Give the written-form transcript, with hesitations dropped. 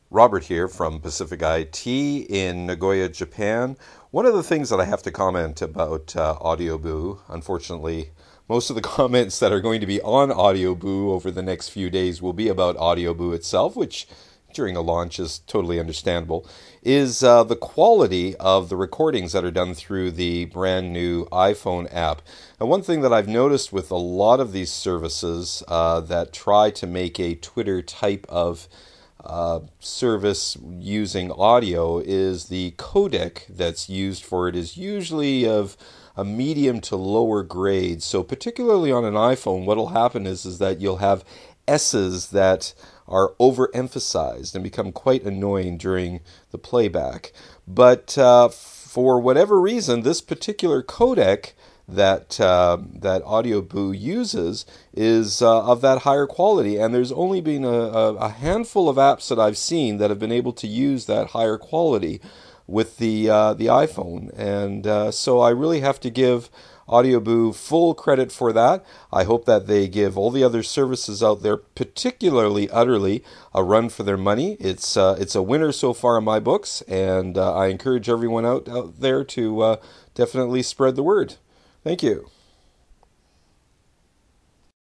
Robert here from Pacific IT in Nagoya, Japan. One of the things that I have to comment about AudioBoo, unfortunately, most of the comments that are going to be on AudioBoo over the next few days will be about AudioBoo itself, which during a launch is totally understandable, is the quality of the recordings that are done through the brand new iPhone app. And one thing that I've noticed with a lot of these services that try to make a Twitter type of service using audio is the codec that's used for it is usually of a medium to lower grade. So particularly on an iPhone, what'll happen is that you'll have S's that are overemphasized and become quite annoying during the playback. But for whatever reason, this particular codec that AudioBoo uses is of that higher quality, and there's only been a handful of apps that I've seen that have been able to use that higher quality with the iPhone, and so I really have to give AudioBoo full credit for that. I hope that they give all the other services out there, particularly Utterly, a run for their money. It's a winner so far in my books, and I encourage everyone out there to definitely spread the word. Thank you.